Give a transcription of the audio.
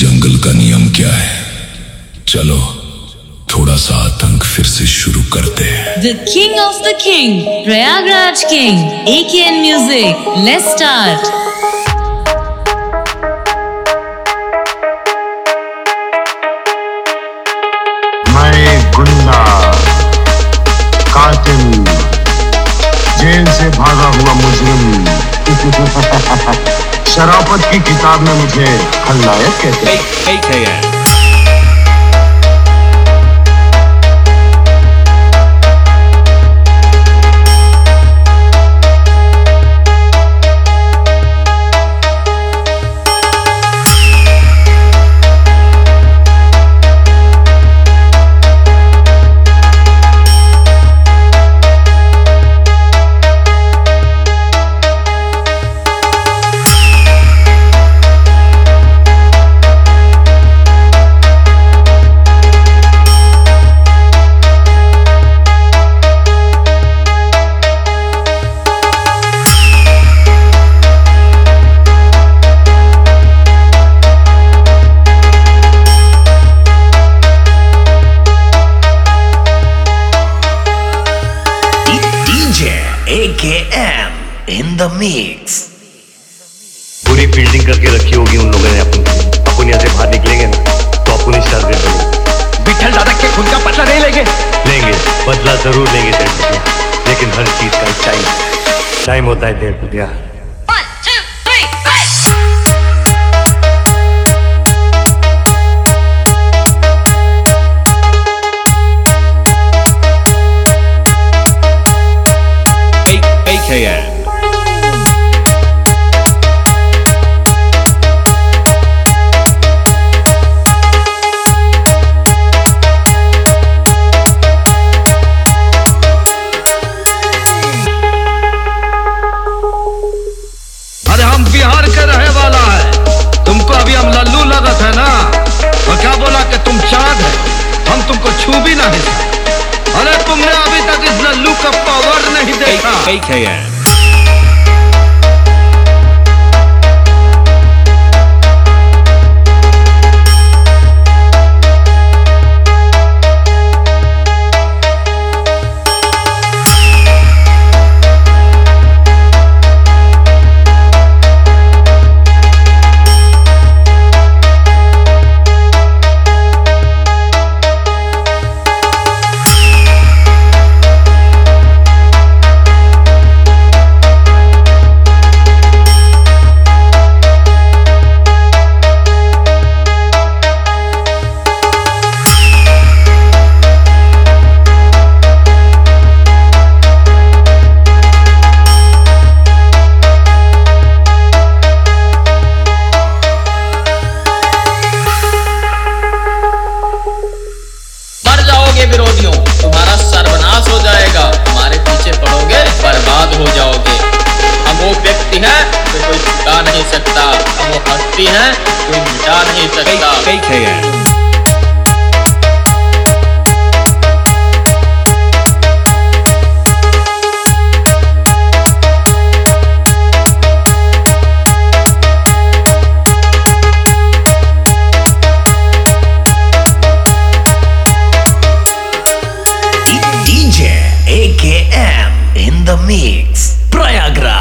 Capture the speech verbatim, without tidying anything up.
जंगल का नियम क्या है? चलो थोड़ा सा आतंक फिर से शुरू करते हैं। The King of the King, Prayagraj King, A K N Music. Let's start. मैं गुंडा, कातिल, जेल से भागा हुआ मुजरिम, शराफत की किताब में मुझे खलनायक कहते हैं। A K N A K M in the mix. पूरी फील्डिंग करके रखी होगी उन लोगों ने अपन अपन यहाँ से बाहर निकलेंगे ना तो अपन स्टार दे देंगे। विठल दादा के खुद का बदला नहीं लेंगे लेंगे बदला जरूर लेंगे डेढ़ रुपया, लेकिन हर चीज का एक टाइम टाइम होता है डेढ़ रुपया। A K N अरे हम बिहार के रहे वाला है, तुमको अभी हम लल्लू लगा था ना, और क्या बोला कि तुम चाँद है, हम तुमको छू भी नहीं सकते। अरे तुमने अभी तक इस लल्लू का पावर नहीं देखा। A K N विरोधियों, तुम्हारा सर्वनाश हो जाएगा, हमारे पीछे पड़ोगे बर्बाद हो जाओगे। हम वो व्यक्ति हैं तो कोई छुटा नहीं सकता, हम वो हस्ती हैं कोई मिटा नहीं सकता। A K N A K M in the mix. Prayagraj.